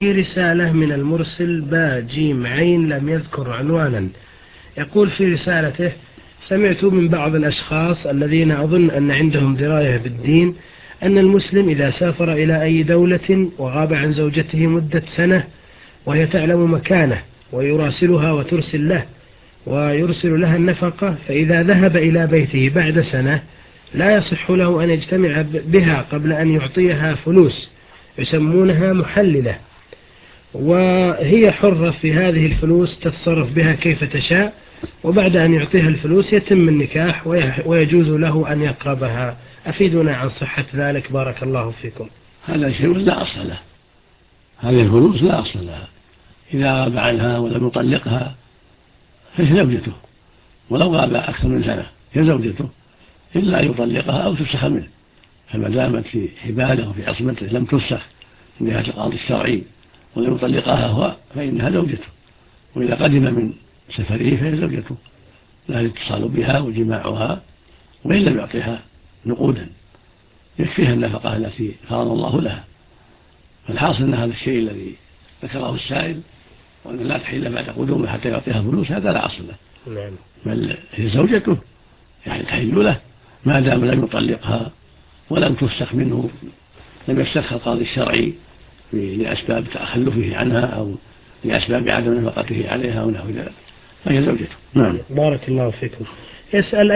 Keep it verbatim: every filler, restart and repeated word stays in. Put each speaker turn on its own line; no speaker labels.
في رسالة من المرسل با جيم عين لم يذكر عنوانا، يقول في رسالته: سمعت من بعض الأشخاص الذين أظن أن عندهم دراية بالدين أن المسلم إذا سافر إلى أي دولة وغاب عن زوجته مدة سنة وهي تعلم مكانه ويراسلها وترسل له ويرسل لها النفقة، فإذا ذهب إلى بيته بعد سنة لا يصح له أن يجتمع بها قبل أن يعطيها فلوس يسمونها محللة، وهي حرة في هذه الفلوس تتصرف بها كيف تشاء، وبعد أن يعطيها الفلوس يتم النكاح ويجوز له أن يقربها. أفيدنا عن صحة ذلك بارك الله فيكم.
هذا شيء لا أصل له، هذه الفلوس لا أصل لها، إذا غاب عنها ولم يطلقها فهي زوجته، ولو غاب أكثر من سنة هي زوجته إلا أن يطلقها أو تفسخ منه، فما دامت في حباله وفي عصمته لم تفسخ من جهة القاضي الشرعي ولم يطلقها هو فإنها زوجته، وإذا قدم من سفره فهي زوجته، لا الاتصال بها وجماعها، وإن لم يعطيها نقودا يكفيها النفقة التي فرض الله لها. فالحاصل أن هذا الشيء الذي ذكره السائل وأن لا تحل بعد قدومه حتى يعطيها فلوس هذا لا أصل له، بل هي زوجته يعني تحل له ما دام لم يطلقها ولم تفسخ منه، لم يفسخها القاضي الشرعي لأسباب تخلفه عنها أو لأسباب عدم نفقته عليها أو نحو ذلك، فهي زوجته. نعم.
بارك الله فيكم. يسأل